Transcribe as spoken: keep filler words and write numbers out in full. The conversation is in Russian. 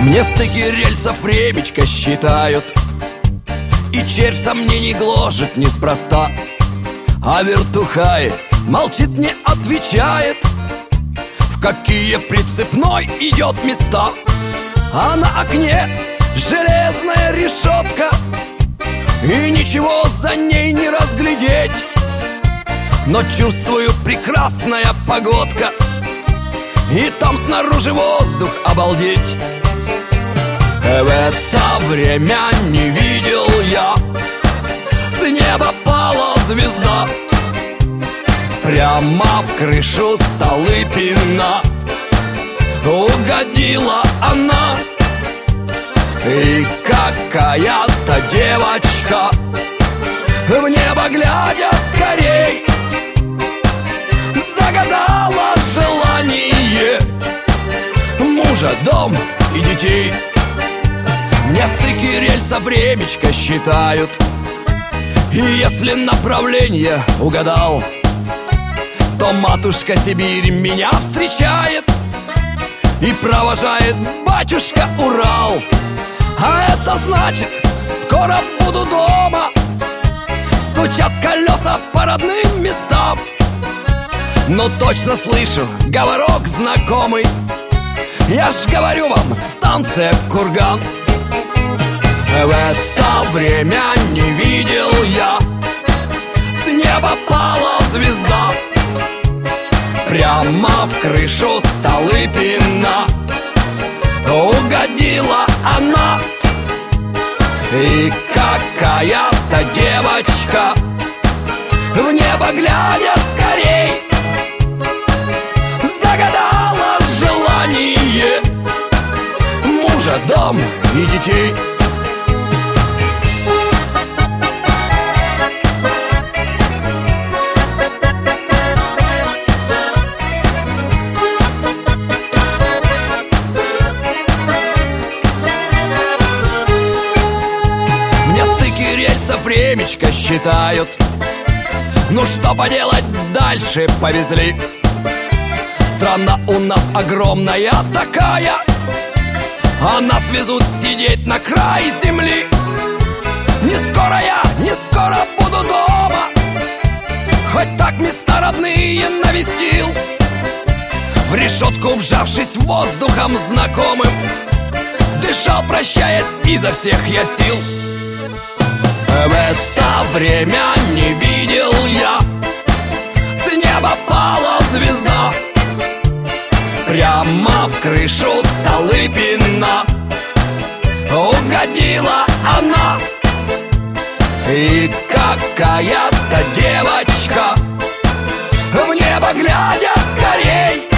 Мне стыки рельсов времечко считают, и червь сомнений гложет неспроста. А вертухай молчит, не отвечает, в какие прицепной идет места. А на окне железная решетка, и ничего за ней не разглядеть. Но чувствую, прекрасная погодка, и там снаружи воздух обалдеть. В это время не видел я, с неба пала звезда, прямо в крышу Столыпина угодила она. И какая-то девочка, в небо глядя скорей, загадала желание мужа, дом и детей. Мне стыки рельса времечко считают, и если направление угадал, то матушка Сибирь меня встречает и провожает батюшка Урал. А это значит, скоро буду дома, стучат колеса по родным местам. Но точно слышу говорок знакомый, я ж говорю вам, станция Курган. В это время не видел я, с неба пала звезда, прямо в крышу Столыпина угодила она. И какая-то девочка, в небо глядя скорей, загадала желание мужа, дом и детей. Времечко считают, ну что поделать, дальше повезли. Страна у нас огромная такая, а нас везут сидеть на край земли. Не скоро я, не скоро буду дома, хоть так места родные навестил. В решетку вжавшись воздухом знакомым, дышал, прощаясь, изо всех я сил. В это время не видел я, с неба пала звезда, прямо в крышу Столыпина угодила она. И какая-то девочка, в небо глядя скорей,